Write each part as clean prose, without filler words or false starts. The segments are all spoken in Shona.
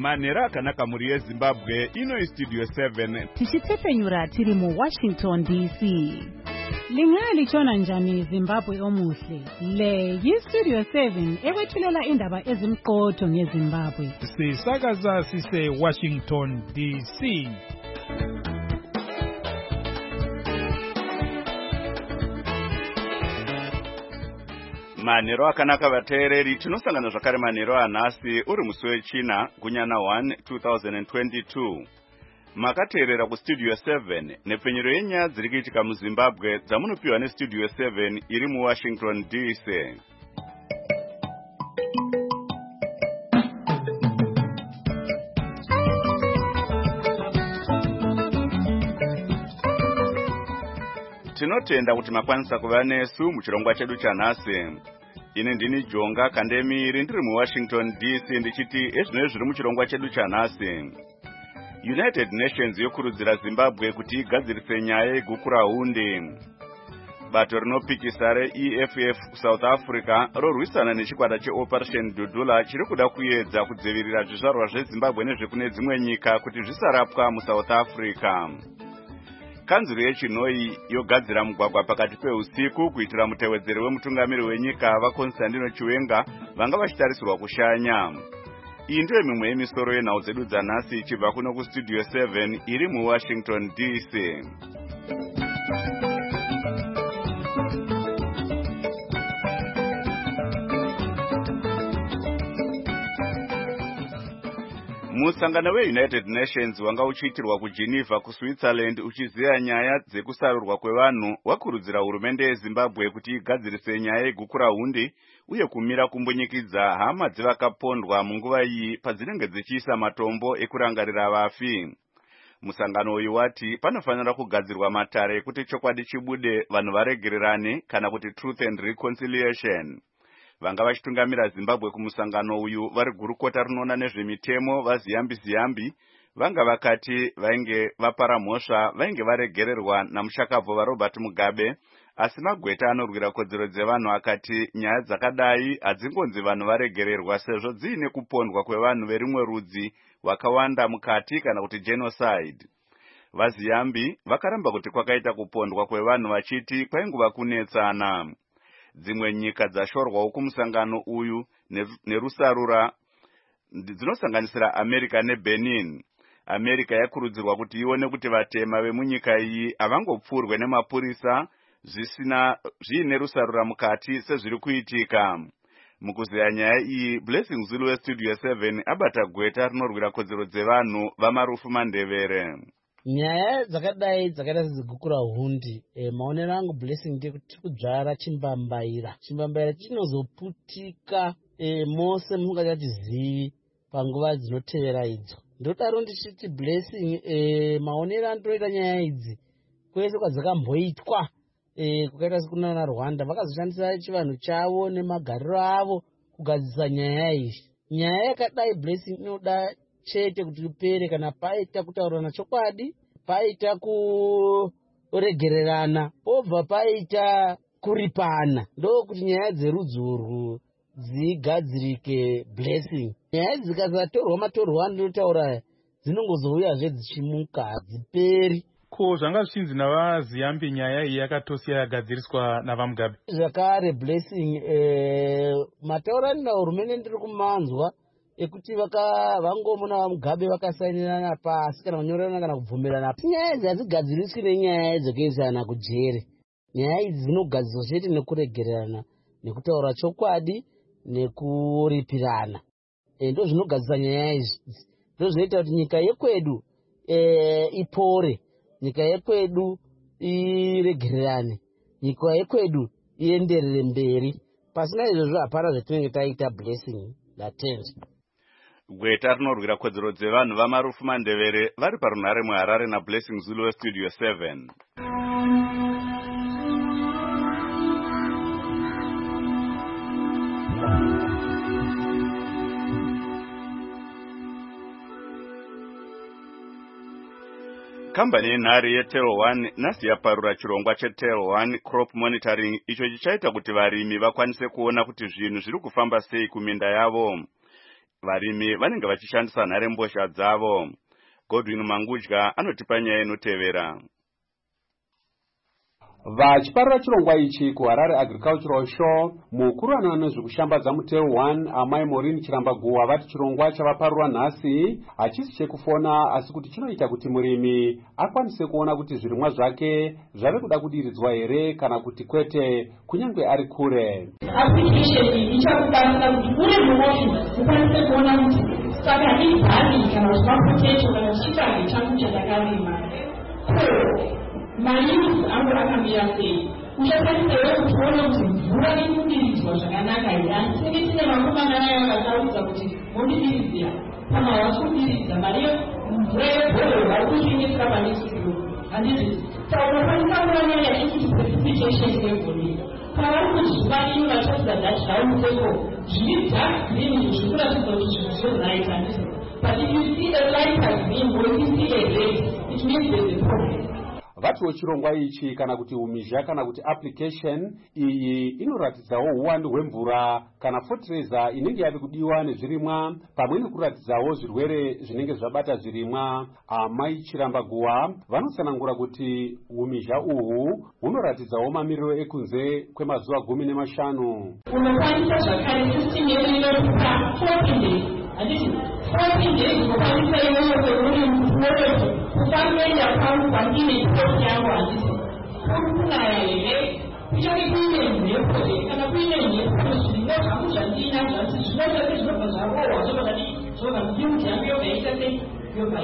manhero akanaka muri yezimbabwe. Ino Studio 7 tichitepfenyura tiri muWashington DC. Lingali chona njani Zimbabwe omuhle. Le yiStudio 7 ekwethulela indaba ezimqotho ngeZimbabwe. Sisakaza sise Washington DC. manhero akanaka vateereri. Tinosangana zvakare manhero anhasi uri musi wechina gunyana 1 2022. Makateerera kuStudio 7 nepfenyero yenyaya dziri kuitika muZimbabwe dzamunopiwa neStudio 7 iri muWashington DC. Tinotenda kuti makwanisa kuva nesu muchirongwa chedu chanhasi. Ini ndini Jonga Kandemiri ndiri muWashington DC ndichiti ezvino zviri muchirongwa chedu chanhasi. United Nations yokurudzira Zimbabwe kuti igadzirise nyaya yegukura hundi. Bato rinopikisa reEFF South Africa rorwisana nechikwata cheOperation Dudula chiri kuda kuedza kudzivirira zvizvarwa zveZimbabwe nezvekune dzimwe nyika kuti zvisarapwa muSouth Africa. Kanzuro yechinoi yogadzira mugwagwa pakati peusiku kuitira mutevedzeri wemutungamiri wenyika vaConstantino Chiwenga vanga vachitarisirwa kushanya. Iyi ndiyo mimwe yemisoro yenhau dzedu dzanhasi ichibva kuno kuStudio 7 iri muWashington DC. Musangano weUnited Nations wanga uchiitirwa kuGeneva kuSwitzerland uchiziya nyaya dzekusarurwa kwevanhu wakurudzira hurumende yeZimbabwe kuti igadzirise nyaya yegukura hundi uye kumira kumbunyikidza hama dzevakapondwa munguva iyi padzinenge dzichiisa matombo ekurangarira vafi. Musangano uyu wati panofanira kugadzirwa matare ekuti chokwadi chibude vanhu varegererane kana kuti Truth and Reconciliation. Vanga vachitungamira Zimbabwe kumusangano uyu vari gurukota rinoona nezvemitemo vaZiyambi vanga vakati vainge vapara mhosva vainge varegererwa namushakabvu vaRobert Mugabe, asi magweta anorwira kodzero dzevanhu akati nyaya dzakadai hadzingonzi vanhu varegererwa sezvo dziine kupondwa kwevanhu verimwe rudzi wakawanda mukati kana kuti genocide. VaZiyambi vakaramba kuti kwakaita kupondwa kwevanhu vachiti kwainguva kunetsana. Dzimwe nyika dzashorwawo kumusangano uyu nerusarura dzinosanganisira America neBenin. America yakurudzirwa kuti ione kuti vatema vemunyika iyi havangopfurwe nemapurisa zviine rusarura mukati sezviri kuitika. Mukuzeya nyaya iyi, Blessing Zulu weStudio 7 abata gweta rinorwira kodzero dzevanhu vamarufu mandevere. Nyaya dzakadai dzakaita sedzigukura hundi, maonero angu Blessing ndekuti kudzvara chimbambaira chinozoputika mose musingachatizivi panguva dzinotevera idzo. Ndodaro ndichiti Blessing, maonero andinoita nyaya idzi kwese kwadzakamboitwa kukaita sekunana Rwanda vakazoshandisa chivanhu chavo nemagariro avo kugadzisa nyaya iyi. Nyaya yakadai Blessing inoda chete kuti upere kana paita kutaurana chokwadi, paita kuregererana, pobva paita kuripana, ndokuti nyaya dzerudzi urwu dzigadzirike Blessing. Nyaya dzikasatorwa matorwa andinotaura dzinongozouya dzichimuka hadziperi. Ko zvanga zvichinzi navaZiyambi nyaya iyi yakatosiya yagadziriswa navaMugabe. Zvakare Blessing, mataurano hurumende ndiri kumanzwa ekuti vangomuna vaMugabe vakasainirana pasi kana kunyorana kana kubvumirana. Nyaya idzi hadzigadziriswi nenyaya dzokuisana kujere. Nyaya idzi dzinogadziswa chete nekuregererana, nekutaura chokwadi, nekuripirana. Ndo zvinogadzisa nyaya idzi. Ndozvinoita kuti nyika yekwedu ipore, nyika yekwedu iregererane, nyika yekwedu ienderere mberi. Pasina izvozvo hapana zvatinenge taita Blessing latenzi. Gweta rinorwira kodzero dzevanhu vamarufu mandevere vari parunhare muHarare naBlessing Zulu weStudio 7. Kambani yenhare yeTel1 nhasi yaparura chirongwa cheTel1 Crop Monitoring icho chichaita kuti varimi vakwanise kuona kuti zvinhu zviri kufamba sei kuminda yavo. varimi vanenge vachishandisa nharembozha dzavo. Godwin Mangudya anotipa nyaya inotevera. Vachiparira chirongwa ichi kuHarare Agricultural Show, mukuru anoona nezvekushambadza muteu 1 Amai Maureen Chirambaguwa vati chirongwa chavaparura nhasi hachisi chekufona asi kuti chinoita kuti murimi akwanise kuona kuti zvirimwa zvake zvave kuda kudiridzwa here kana kuti kwete kunyange ari kure. Application ichakubatsira kuti uri mumotion ukwanise kuona kuti saka ibhani kana zvimapoteto kana chibage changu chandakarima mayuzi angu akamira sei. Uchakwanisa kuona kuti mvura irikudiridzwa zvakanaka here. Handisenge tine makomana nayo akataudza kuti mondidiridzira kana wati kudiridza mari mvura yebhoro vari kuchengetera pane studio handizvi. Saka unokwanisa kuona nyaya yekuti precipitation level pavari kuzuva ini vachaudza that downfall zviri dark green zvikuratidza kuti zvinhu zveright handizvo. But if you see a light has been or you see a red, it means there's a problem. Vatiwo chirongwa ichi kana kuti umizha kana kuti application iyi inoratidzawo uwandu hwemvura kana fertilizer inenge yave kudiwa nezvirimwa pamwe nekuratidzawo zvirwere zvinenge zvabata zvirimwa. Amai Chirambaguwa vanotsanangura kuti umizha uhu hunoratidzawo mamiriro ekunze kwemazuva 15. Unokwanisa zvakare system yedu inokupa 14 days. Handiti 14 days unokwanisa iwewe kwekuri mvureto ukamenya pangu pandine ipoti yangu handiti kunaya here kuchake kuine mhepo here kana kuine mhepo zvino zvangu zvandina zvati zvinotati zvinobva zvarohwa zvozvati zvobva mbiuti yangu yobva yaita sei yobva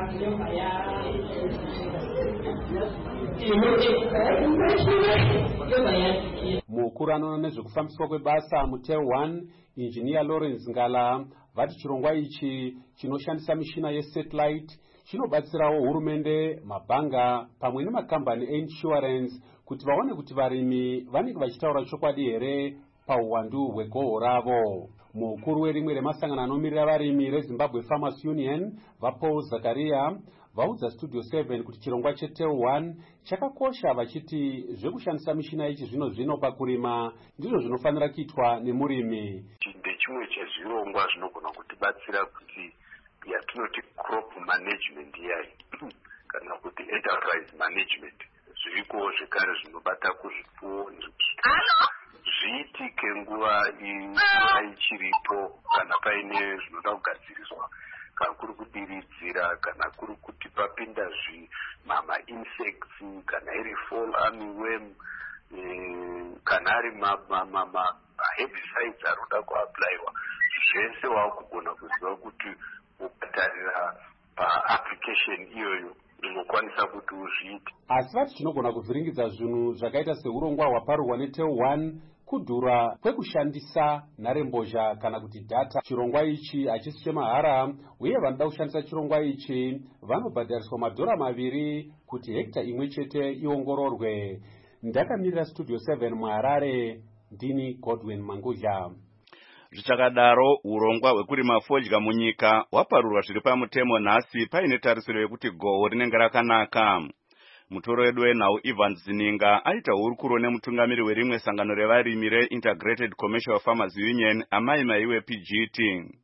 mukuru anoona nezvekufambiswa kwebasa muteu 1 Engineer Lawrence Ngala vati chirongwa ichi chinoshandisa mishina yesatellite chinobatsirawo hurumende, mabhanga pamwe nemakambani einsurance kuti vaone kuti varimi vanenge vachitaura chokwadi here pauwandu hwegoho ravo. Mukuru werimwe remasangano anomirira varimi reZimbabwe Farmers Union vaPaul Zakaria vaudza Studio 7 kuti chirongwa cheteu 1 chakakosha vachiti zvekushandisa mishina ichi zvino pakurima ndizvo zvinofanira kuitwa nemurimi. Ndechimwe chezvirongwa zvinogona kutibatsira kuti yatinoti crop management yayi kana kuti enterprise management zviriko zvekare zvinobata kuzvipfuwo zviitike nguva ichiripo kana paine zvinoda kugadziriswa kana kuri kudiridzira kana kuri kuti papinda insects kana iri fall armyworm kana ari herbicides aroda kuapplywa zvese wakugona kuziva kuti ukatarira paapplication iyoyo inokwanisa kuti uzviite. Asi vati chinogona kuvhiringidza zvinhu zvakaita seurongwa hwaparurwa neteu 1 kudhura kwekushandisa nharembozha kana kuti data. Chirongwa ichi hachisi chemahara uye vanoda kushandisa chirongwa ichi vanobhadhariswa $2 kuti hekta imwe chete iongororwe. Ndakamirira Studio 7 muHarare, ndini Godwin Mangudya. Zvichakadaro urongwa hwekurima fodya munyika hwaparurwa zviri pamutemo nhasi paine tarisiro yekuti goho rinenge rakanaka. Mutoro wedu wenhau Ivan Zininga aita hurukuro nemutungamiri werimwe sangano revarimi reIntegrated Commercial Farmers Union Amai Maiwe PGT.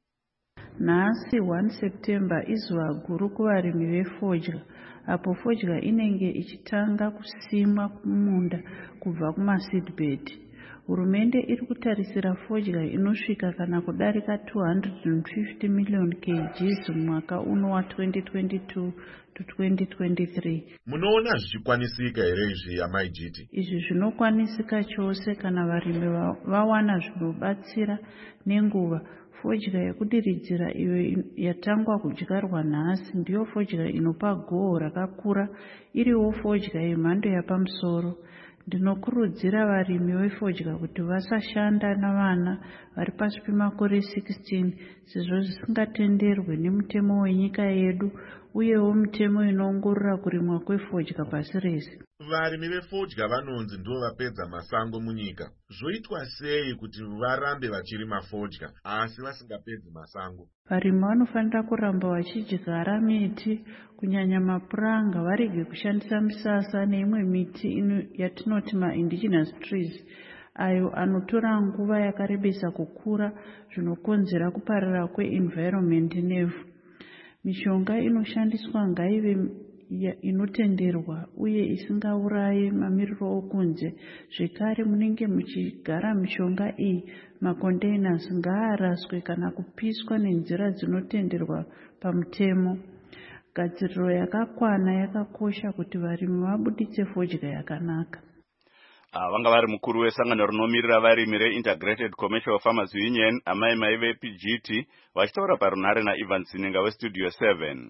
Nhasi 1 September izuva guru kuvarimi vefodya apo fodya inenge ichitanga kusimwa kumunda kubva kumaseedbed. Hurumende iri kutarisira fodya inosvika kana kudarika 250 million kgs mwaka uno wa 2022 to 2023. Munoona zvichikwanisika here izvi Amai GT? Izvi zvinokwanisika chose kana varimi vawana zvinobatsira nenguva. Fodya yekudiridzira iyo yatangwa kudyarwa nhasi ndiyo fodya inopa goho rakakura, iriwo fodya yemhando yapamusoro. Ndinokurudzira varimi vefodya kuti vasashanda navana vari pasi pemakore 16 sezvo zvisingatenderwe nemutemo wenyika yedu uyewo mutemo inoongorora kurimwa kwefodya pasi rese. Varimi vefodya vanonzi ndivo vapedza masango munyika. Zvoitwa sei kuti varambe vachirima fodya asi vasingapedzi masango? Varimi vanofanira kuramba vachidyara miti kunyanya mapuranga, varege kushandisa misasa neimwe miti yatinoti indigenous trees. ayo anotora nguva yakarebesa kukura zvinokonzera kuparara kwe-environment nevhu. Mishonga inoshandiswa ngaive inotenderwa uye isingaurayi mamiriro okunze. Zvekare, munenge muchigara mishonga iyi, macontainers ngaaraswe kana kupiswa nenzira dzinotenderwa pamutemo. Gadziriro yakakwana yakakosha kuti varimi vabuditse fodya yakanaka. Vanga vari mukuru wesangano rinomirira varimi reIntegrated Commercial Farmers Union, amai mai vePGT, vachitaura parunhare naIvan Sininga weStudio 7.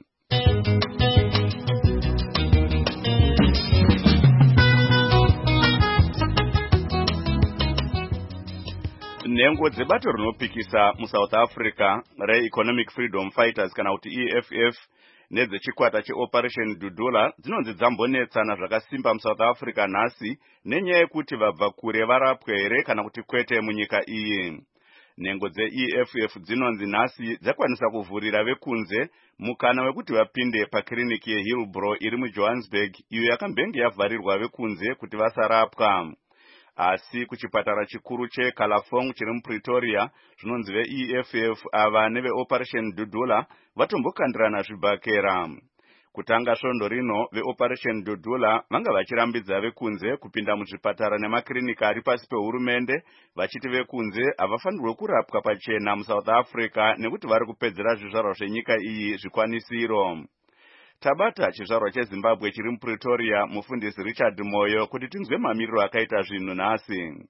Nhengo dzebato rinopikisa muSouth Africa reEconomic Freedom Fighters kana kuti EFF nedzechikwata cheOperation Dudula dzinonzi dzambonetsana zvakasimba muSouth Africa nhasi nenyaya yekuti vabva kure varapwe here kana kuti kwete munyika iyi. Nhengo dzeEFF dzinonzi nhasi dzakwanisa kuvhurira vekunze mukana wekuti vapinde pakiriniki yeHillbrow iri muJohannesburg, iyo yakambenge yavharirwa vekunze kuti vasarapwa. Asi kuchipatara chikuru cheKalafong chiri muPretoria, zvinonzi veEFF ava neveOperation Dudula vatombokandirana zvibhakera. Kutanga svondo rino, veOperation Dudula vanga vachirambidza vekunze kupinda muzvipatara nemakirinika ari pasi pehurumende, vachiti vekunze havafanirwe kurapwa pachena muSouth Africa nekuti vari kupedzera zvizvarwa zvenyika iyi zvikwanisiro. Tabata chizvarwa cheZimbabwe chiri muPretoria, mufundisi Richard Moyo, kuti tinzwe mamiriro akaita zvinhu nhasi.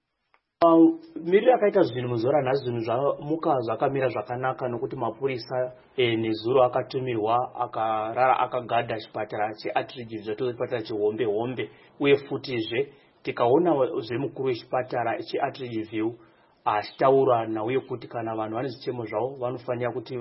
Miriro akaita zvinhu muzora nhasi, zvinhu zvamuka zvakamira zvakanaka nokuti mapurisa nezuro akatumirwa akarara akagadha chipatara cheAtteridgeville chipatara chehombe hombe, uye futizve tikaona zvemukuru wechipatara cheAtteridgeville achitaura nauye kuti kana vanhu vane zvichemo zvavo vanofanira kuti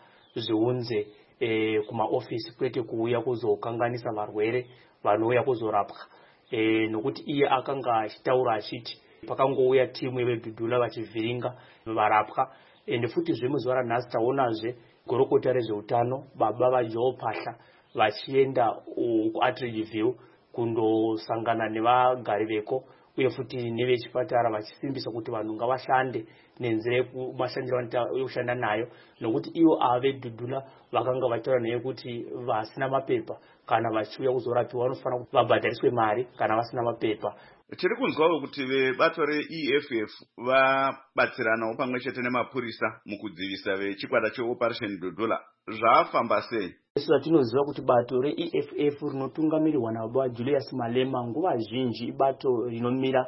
vazviunze kumaofisi kwete kuuya kuzokanganisa varwere vanouya kuzorapwa. Nokuti iye akanga achitaura achiti pakangouya timu yevedudula vachivhiringa varapwa. Ende futi zvemuzuva ranhasi taonazve gorokota rezveutano baba vaJoe Pahla vachienda kuAtteridgeville kundosangana nevagari veko uye futi nevechipatara vachisimbisa kuti vanhu ngavashande nenzira yemashandiro yokushanda nayo, nokuti ivo vedudula vakanga vachitaura naye kuti vasina mapepa kana vachiuya kuzorapiwa vanofanira kuti vabhadhariswe mari kana vasina mapepa. Tiri kunzwawo kuti vebato reEFF vabatsiranawo pamwe chete nemapurisa mukudzivisa vechikwata cheOperation Dudula. Zvafamba sei? Tinoziva kuti bato reEFF rinotungamirirwa nababa Julius Malema nguva zhinji ibato rinomira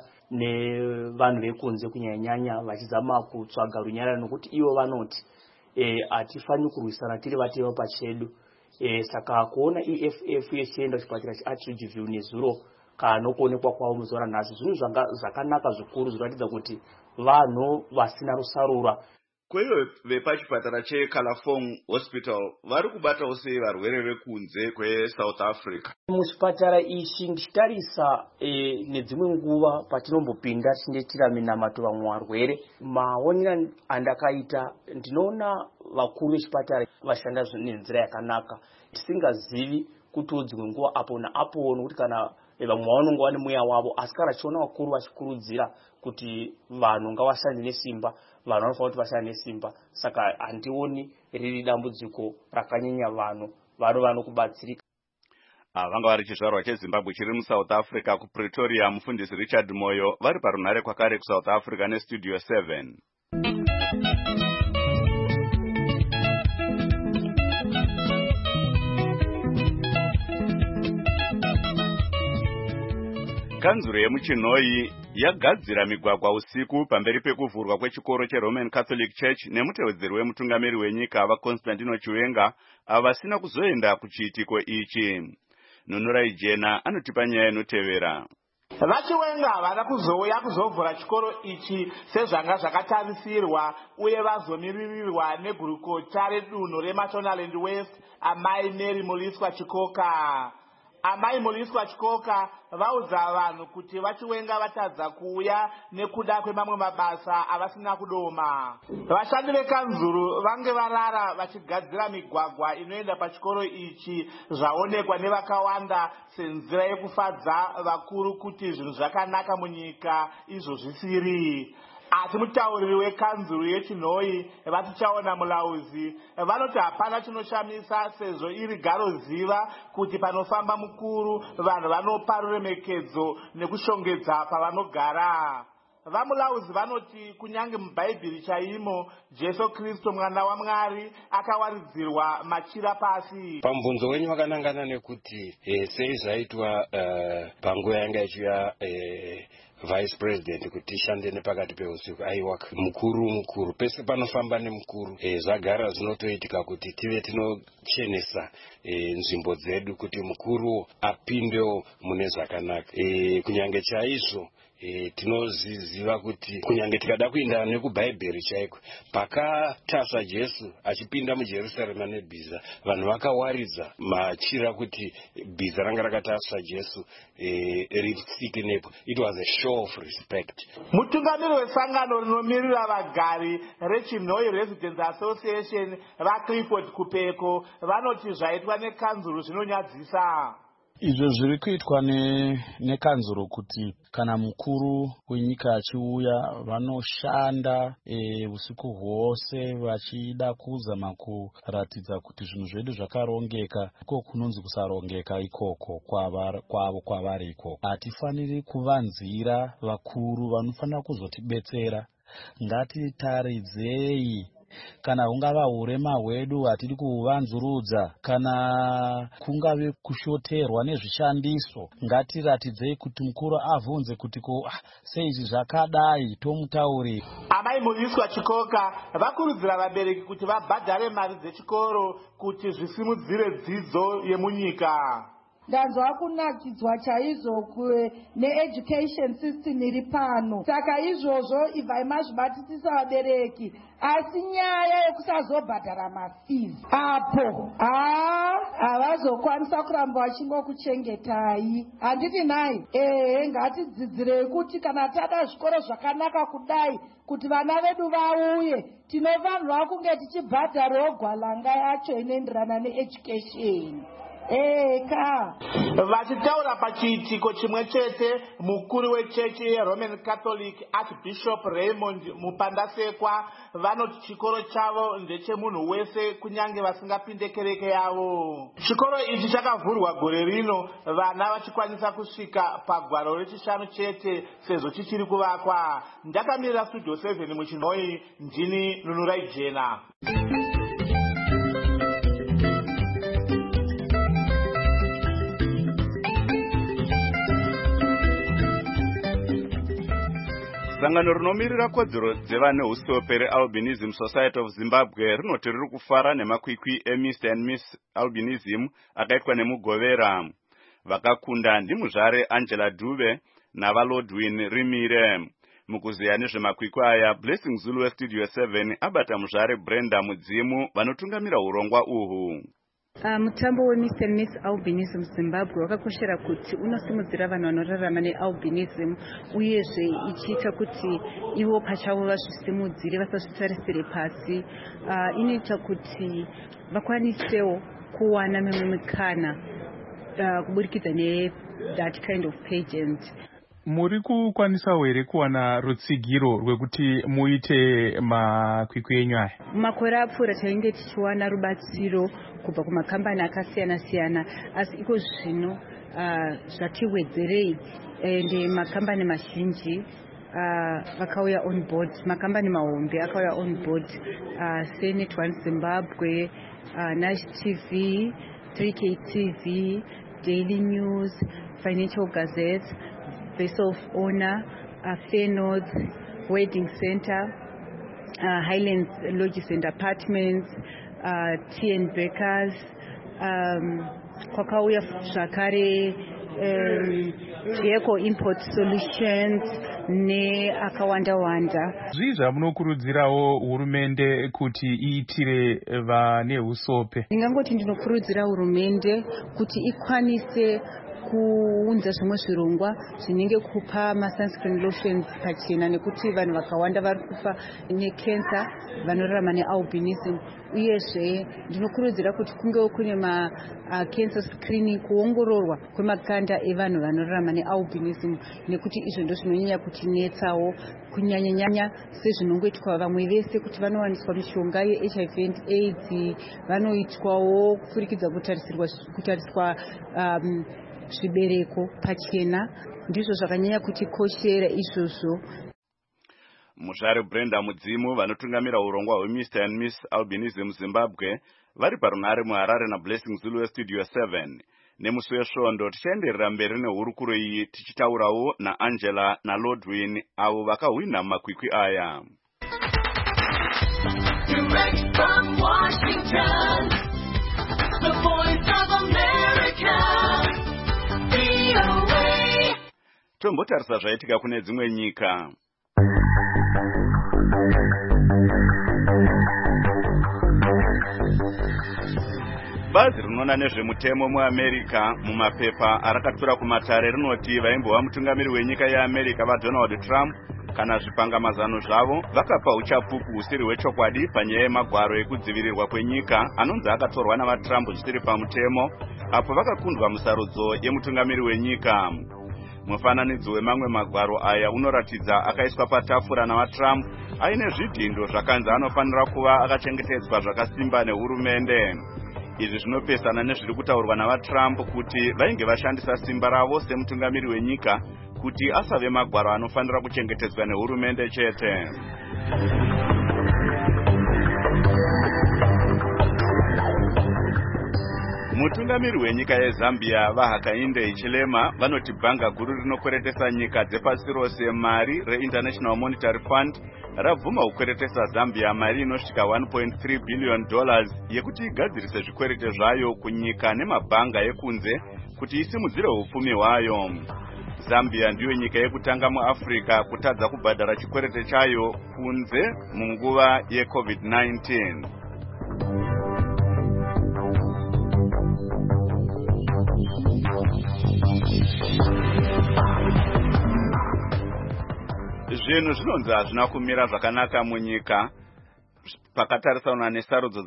nevanhu vekunze kunyanya vachizama kutsvaga runyararo, nokuti ivo vanoti hatifaniri kurwisana tiri vatema pachedu. Saka kuona EFF yechienda kuchipatara cheAtteridgeville nezuro kana nokuonekwa kwavo muzuva ranhasi zvinhu zvakanaka zvikuru zvinoratidza kuti vanhu vasina rusarura. Kweivo vepachipatara cheKalafong Hospital vari kubatawo sei varwere vekunze kweSouth Africa? Muchipatara ichi ndichitarisa nedzimwe nguva patinombopinda tichinge tira minamato vamwe varwere, maonera andakaita ndinoona vakuru vechipatara vashanda nenzira yakanaka, tisingazivi kuti dzimwe nguva apo naapo nokuti kana vamwe vanongo vane mweya wavo, asi kana chiona vakuru vachikurudzira kuti vanhu ngavashande nesimba, vanhu vanofanira kuti vashande nesimba. Saka handioni riri dambudziko rakanyanya, vanhu vanokubatsirika. Vanga vari chizvarwa cheZimbabwe chiri muSouth Africa kuPretoria, mufundisi Richard Moyo, vari parunhare kwakare kuSouth Africa neStudio 7. Kanzuro yemuChinoi yagadzira migwagwa usiku pamberi pekuvhurwa kwechikoro cheRoman Catholic Church nemutevedzeri wemutungamiri wenyika vaConstantino Chiwenga avasina kuzoenda kuchiitiko ichi. Nunurai Jena anotipa nyaya inotevera. VaChiwenga vada kuzouya kuzovhura chikoro ichi sezvanga zvakatarisirwa uye vazomiririrwa negurukota redunhu reMashonaland West amai Mary Muliswa Chikoka. Amai Muliswa Chikoka vaudza vanhu kuti vachiwenga vatadza kuuya nekuda kwemamwe mabasa avasina kudoma. Vashandi vekanzuru vange varara vachigadzira migwagwa inoenda pachikoro ichi zvaonekwa nevakawanda senzira yekufadza vakuru kuti zvinhu zvakanaka munyika izvo zvisiri. Asi mutauriri wekanzuru yeChinhoi vatichaona mulauzi vanoti hapana chinoshamisa sezvo iri garo ziva kuti panofamba mukuru vanhu vanopa ruremekedzo nekushongedza pavanogara. Vamulauzi vanoti kunyange mubhaibheri chaimo Jesu Kristu mwana waMwari akawaridzirwa machira pasi. Pamubvunzo wenyu wakanangana nekuti sei zvaitwa panguva yanga ichiuya Vice President kuti ishande nepakati peusiku. Aiwa mukuru pese panofamba nemukuru zvagara zvinotoitika kuti tive tinochenesa nzvimbo dzedu kuti mukuru apindewo mune zvakanaka. Kunyange chaizvo tinoziva kuti kunyange tikada kuenda nekubhaibheri chaiko pakatasva Jesu achipinda muJerusarema nebhiza vanhu vakawaridza machira kuti bhiza ranga rakatasva Jesu risike nepo. It was a show of respect. Mutungamiri wesangano rinomirira vagari reChinhoi Residents Association vaClifford Kupeko vanoti zvaitwa nekanzuru zvinonyadzisa. Izvo zviri kuitwa nekanzuro kuti kana mukuru wenyika achiuya vanoshanda usiku hwose vachida kuzama kuratidza kuti zvinhu zvedu zvakarongeka. Iko kunonzi kusarongeka ikoko kwavo kwavari ikoko. Hatifaniri kuvanzira vakuru vanofanira kuzotibetsera. Ngatitaridzei kana hungava urema hwedu hatiri kuvanzurudza kana kungave kushoterwa nezvishandiso ngatiratidzei kuti mukuru avunze kuti sei zvakadai tomutaurira. Amai Muliswa Chikoka vakurudzira vabereki kuti vabhadhare mari dzechikoro kuti zvisimudzire dzidzo yemunyika. Ndanzwa kunakidzwa chaizvo needucation system iri pano. Saka izvozvo ibvai mazvibatisisa vabereki. Asi nyaya yekusazobhadhara mafees apo havazokwanisa kuramba vachingokuchengetai. Handiti nai ngatidzidzirei kuti kana tada zvikoro zvakanaka kudai kuti vana vedu vauye tinofanirwa kunge tichibhadharawo gwalanga yacho inoenderana needucation. Vachitaura pachiitiko chimwe chete mukuru wechechi yeRoman Catholic Archbishop Raymond Mupandasekwa vanoti chikoro chavo ndechemunhu wese kunyange vasingapinde kereke yavo. Chikoro ichi chakavhurwa gore rino vana vachikwanisa kusvika pagwaro rechishanu chete sezvo chichiri kuvakwa. Ndakamirira Studio 7 muChinhoi, ndini Nunurai Jena. Sangano rinomirira kodzero dzevane usope reAlbinism Society of Zimbabwe rinoti riri kufara nemakwikwi eMr and Miss Albinism akaitwa nemugovera. Vakakunda ndimuzvare Angela Dube navalodwin Rimire. Mukuziya nezvemakwikwi aya, Blessing Zulu weStudio 7 abata muzvare Brenda Mudzimu vanotungamira urongwa uhu. Mutambo weMr and Miss Albinism Zimbabwe wakakoshera kuti unosimudzira vanhu vanorarama nealbinism uyezve ichiita kuti ivo pachavo vazvisimudzire vasazvitarisire pasi. Inoita kuti vakwanisewo kuwana mimwe mikana kuburikidza that kind of pageant. Muri kukwanisa here kuwana rutsigiro rwekuti muite makwikwi enyu aya? Makore apfuura tainge tichiwana rubatsiro kubva kumakambani akasiyana-siyana, asi iko zvino zvatiwedzerei ende makambani mazhinji vakauya on board, makambani mahombe akauya on board, Senate One Zimbabwe, Nash TV, 3K TV, Daily News, Financial Gazette, Vessel of Honor, Fair North, Wedding Center, Highlands Lodges and Apartments, TN Bakers, kwakauya zvakare vehicle import solutions neakawanda-wanda. Zvii zvamunokurudzirawo hurumende kuti iitire vane usope? Ndingangoti ndinokurudzira hurumende kuti ikwanise kuunza zvimwe zvirongwa zvinenge kupa masunscreen lotions pachena, nekuti vanhu vakawanda vari kufa necancer vanorarama nealbinism. Uyezve ndinokurudzira kuti kungewo kune cancer screening, kuongororwa kwemakanda evanhu vanorarama nealbinism, nekuti izvo ndo zvinonyanya kutinetsawo kunyanya-nyanya sezvinongoitwa vamwe vese kuti vanowaniswa mishonga yeHIV and AIDS, vanoitwawo kupfurikidza kutariswa zvibereko pachena. Ndizvo zvakanyanya kutikoshera izvozvo. Mushare Brenda Mudzimu vanotungamira urongwa hweMr and Miss Albinism Zimbabwe vari parunare muHarare naBlessing Zulu Studio 7. Nemusi wesvondo tichaenderera mberi nehurukuro iyi tichitaurawo naAngela naLordwin avo vakahwina makwikwi aya. Direct from Washington, the voice of America, VOA. Tombotarisa zvaitika kune dzimwe nyika. Bazi rinoona nezvemutemo muAmerica mumapepa arakatura kumatare rinoti vaimbova mutungamiri wenyika yeAmerica vaDonald Trump kana zvipangamazano zvavo vakapa uchapupu husiri hwechokwadi panyaya yemagwaro ekudzivirirwa kwenyika anonzi akatorwa navaTrump zvisiri pamutemo apo vakakundwa musarudzo yemutungamiri wenyika. Mufananidzo wemamwe magwaro aya unoratidza akaiswa patafura navaTrump aine zvidhindo zvakanzi anofanira kuva akachengetedzwa zvakasimba nehurumende. Izvi zvinopesana nezviri kutaurwa navaTrump kuti vainge vashandisa simba ravo semutungamiri wenyika kuti asave magwaro anofanira kuchengetedzwa nehurumende chete. Mutungamiri wenyika yeZambia vaHakainde Hichilema vanoti bhanga guru rinokweretesa nyika dzepasi rose mari reInternational Monetary Fund rabvuma kukweretesa Zambia mari inosvika $1.3 billion yekuti igadzirise zvikwerete zvayo kunyika nemabhanga ekunze kuti isimudzire upfumi hwayo. Zambia ndiyo nyika yekutanga muAfrica kutadza kubhadhara chikwerete chayo kunze munguva yeCovid-19. Zvinhu zvinonzi hazvina kumira zvakanaka munyika pakatarisana nesarudzo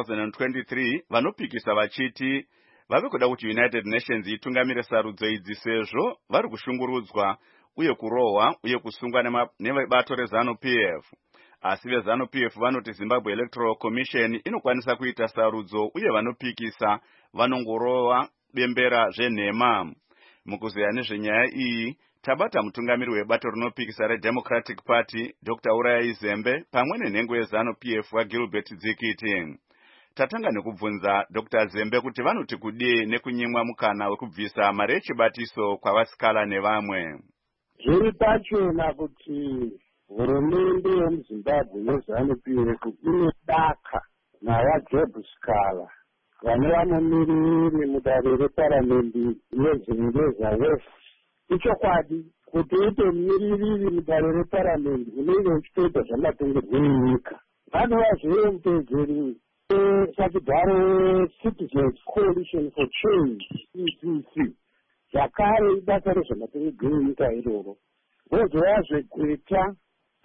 dza2023 vanopikisa vachiti vave kuda kuti United Nations itungamire sarudzo idzi sezvo vari kushungurudzwa uye kurohwa uye kusungwa nevebato reZANU-PF. Asi veZANU-PF vanoti Zimbabwe Electoral Commission inokwanisa kuita sarudzo uye vanopikisa vanongorohwa bembera zvenhema. Mukuzeya nezvenyaya iyi tabata mutungamiri webato rinopikisa reDemocratic Party Dr. Uraya Izembe pamwe nenhengo yeZANU-PF waGilbert Dzikiti. Tatanga nekubvunza Dr. Zembe kuti vanoti kudii nekunyimwa mukana wekubvisa mari yechibatiso kwavasikala nevamwe. Zviri pachena kuti hurumende yemuZimbabwe yeZANU-PF inodaka navaJob Sikala vane vanomiriri mudare reparamende yeZimbabwe West. Ichokwadi kuti uite mumiririri mudare reparamende unenge uchitoita zvamatongerwo enyika. Vanova zvive mutedzeri wechakidharo Citizens Coalition for Change ECC. Zvakare ibasa rezvamatongerwo enyika iroro. Vozova zvekweta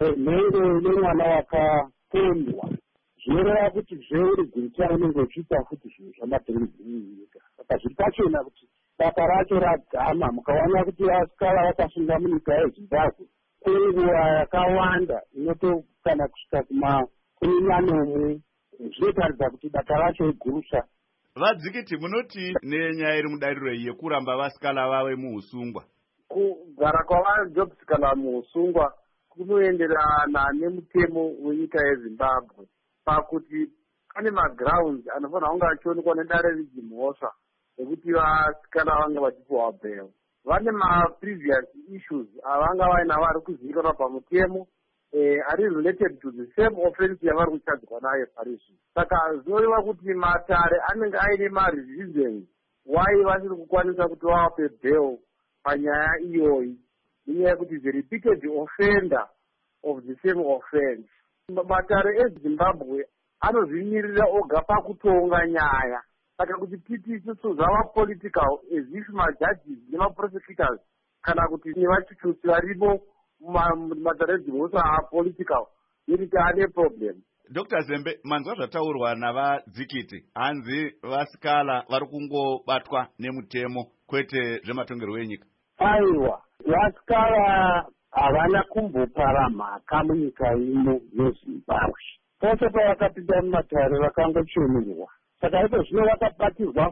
mhero nemwana wakapondwa. Zvinoreva kuti zveuri gweta unenge uchiita futi zvinhu zvamatongerwo enyika. Saka zviri pachena kuti basa racho radzama. Mukaona kuti vasikala vakasunga munyika yeZimbabwe kwenguva yakawanda inotokana kusvika kuminyanomwe, zvinotaridza kuti basa racho igurusa. Vadzikiti, munoti nenyaya iri mudariro iyi yekuramba vasikala vave muusungwa? Kugara kwavaJob Sikala muusungwa kunoenderana nemutemo wenyika yeZimbabwe pakuti pane magrounds anofanira kunge achionekwa nedare rechimhosva ekuti vasikala vange vachipiwa bail. Vane previous issues avanga vaina vari kuzivikanwa pamutemo ari related to the same offense yavari kuchadzwa nayo parizvi. Saka zvinoreva kuti matare anenge aine mareasons why vasiri kukwanisa kuti vape bail panyaya iyoyi inyaya yekuti the repeated offender of the same offense. Matare eZimbabwe anozvimirira oga pakutonga nyaya. Saka kuti titi isusu zvava political as if majudges nemaprosecutors kana kuti nevachuchusi varipo mumatare eZimbabwe are political. It ane problem. Dr. Zembe, manzwa zvataurwa navadzikiti hanzi vasikala vari kungobatwa nemutemo kwete zvematongerwo enyika. Aiwa, vasikala havana kumbopara mhaka munyika ino yeZimbabwe. Pose pavakapinda mumatare vakangochemerwa. Saka ipo zvino vakabatirwa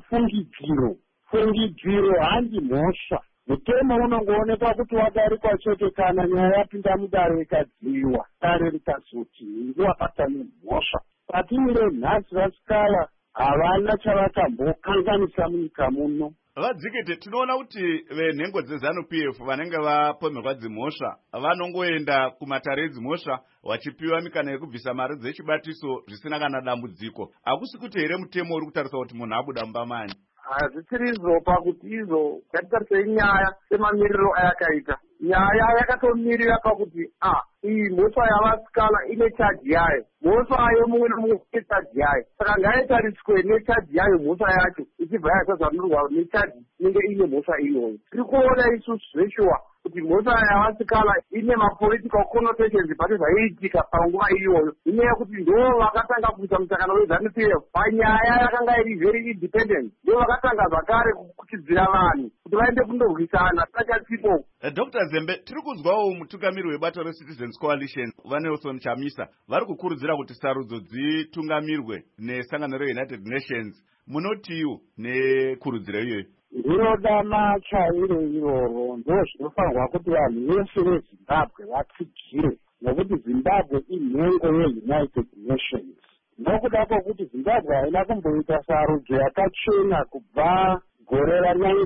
fungidziro handi mhosva. Mutemo unongoonekwa kuti wadarikwa chete kana nyaya yapinda mudare ikadziwa, dare rikazoti ndiwabata nemhosva. Patimire nhasi vasikala havana chavakambokanganisa munyika muno. Vadzikete, tinoona kuti venhengo dzeZANU-PF vanenge vapomerwa dzimhosva vanongoenda kumatare edzimhosva vachipiwa mikana yekubvisa mari dzechibatiso zvisina kana dambudziko. Hakusi kuti here mutemo uri kutarisa kuti munhu abuda mubamani? Hazvichiri izvo pakuti izvo ngatitarisa nyaya semamiriro ayakaita. Nyaya yakatomirira pakuti iyi mhosva yavasikala ine chaji yayo, mhosva yemumwe nemumwe ine chaji yayo. Saka ngaitariswe nechaji yayo mhosva yacho ichibva yasazvanurwa nechaji inenge ine mhosva iyoyo. Tiri kuona isusu zveshuwa kuti mhosva yavasikala ine mapolitical connotations pane zvaiitika panguva iyoyo. Inyaya yekuti ndo vakatanga kuita mutsakano weZANU-PF panyaya yakanga iri very independent. Ndo vakatanga zvakare kuchidzira vanhu kuti vaende kundorwisana tachatipo. Dr. Zembe, tiri kunzwawo mutungamiri webato reCitizens Coalition vaNelson Chamisa vari kukurudzira kuti sarudzo dzitungamirwe nesangano reUnited Nations. Munotiwo nekurudzira iyoyo? Ndinoda machairo iroro ndo zvinofanirwa kuti vanhu vese veZimbabwe vatsigire, nokuti Zimbabwe inhengo yeUnited Nations. Nokuda kwokuti Zimbabwe haina kumboita sarudzo yakachena kubva gore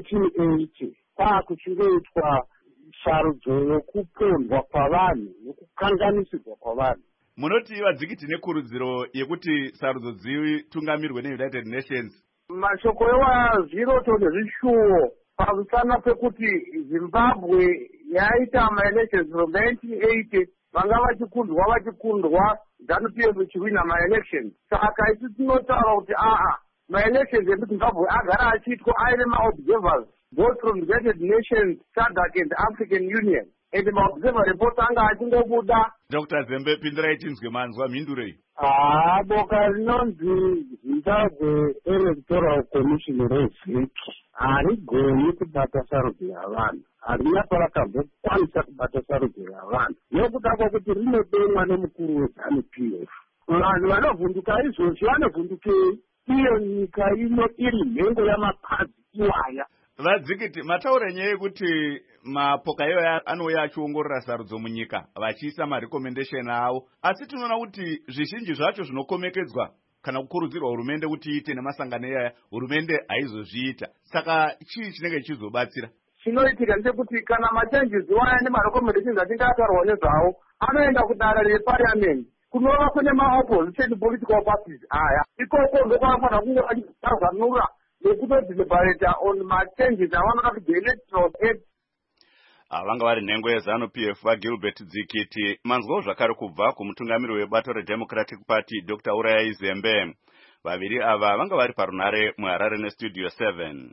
ra1980 kwakuchingoitwa sarudzo yokupondwa kwavanhu nokukanganisirwa kwavanhu. Munoti vadzikiti nekurudziro yekuti sarudzo dzitungamirwe neUnited Nations? Mashoko ewazviroto nezvishuwo pamusana pekuti Zimbabwe yaita maelections from 1980 vanga vachikundwa ZANU-PF ichiwina maelections. Saka isi tinotaura kuti maelections emuZimbabwe agara achiitwa aine maobservers both from the United Nations, SADC and African Union. And maobserver report anga achingobuda. Dr. Zembe, pindirai tinzwe manzwa mhindurei. Boka rinonzi Zimbabwe Electoral Commission reZIC harigoni kubata sarudzo yavanhu, harina parakambokwanisa kubata sarudzo yavanhu, nekuda kwokuti rinodemwa nemukuru weZANU-PF. Vanhu vanovhunduka izvozvi vanovhundukei? Iyo nyika ino iri nhengo yamapadzi iwaya. Vadzikiti, mataura nyaya yekuti mapoka iwayo anouya achiongorora sarudzo munyika vachiisa marecommendation avo, asi tinoona kuti zvizhinji zvacho zvinokomekedzwa kana kukurudzirwa hurumende kuti iite nemasangano iyaya hurumende haizozviita. Saka chii chinenge chichizobatsira? Chinoitika ndechekuti kana machanges waya nemarecommendations achinge ataurwa nezvawo anoenda kudare reparliament kunova kune maopposition political parties aya. Ikoko ndokwafanira kunge vachizanura nekutodeliberate on machanges avanoda kuti the electoral act. Vanga vari nhengo yeZANU-PF vaGilbert Dzikiti. Manzwawo zvakare kubva kumutungamiri webato reDemocratic Party Dr. Urayai Zembe. Vaviri ava vanga vari parunare muHarare neStudio 7.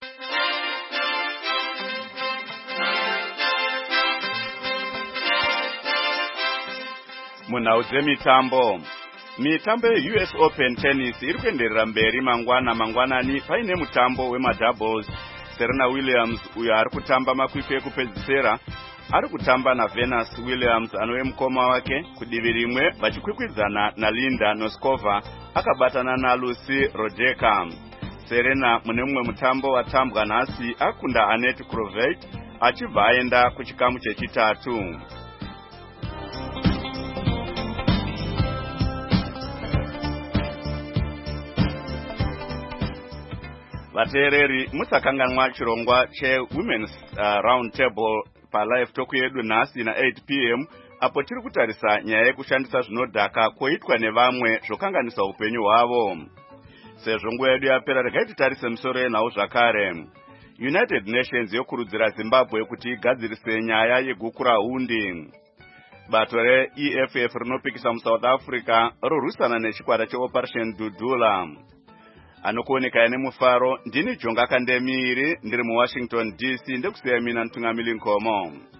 Munhau dzemitambo. Mitambo yeUS Open Tennis iri kuenderera mberi mangwanani paine mutambo wemadoubles. Serena Williams uyo ari kutamba makwikwi ekupedzisira ari kutamba naVenus Williams anove mukoma wake. Kudivi rimwe vachikwikwidzana naLinda Noskova akabatana naLucy Rodeka. Serena mune mumwe mutambo watambwa nhasi akunda Annette Kroveit achibva aenda kuchikamu chechitatu. Vateereri, musakanganwa chirongwa cheWomen's Round Table palive talk yedu nhasi na 8 p.m. apo tiri kutarisa nyaya yekushandisa zvinodhaka koitwa nevamwe zvokanganisa upenyu hwavo. sezvo nguva yedu yapera regai titarise misoro yenhau zvakare. United Nations yokurudzira Zimbabwe kuti igadzirise nyaya yegukura hundi. Bato re-EFF rinopikisa muSouth Africa rorwisana nechikwata cheOperation Dudula. Anokuoneka nemufaro, ndini Jonga Kandemiri, ndiri muWashington DC, ndekusiya mina Ntungamili Nkomo.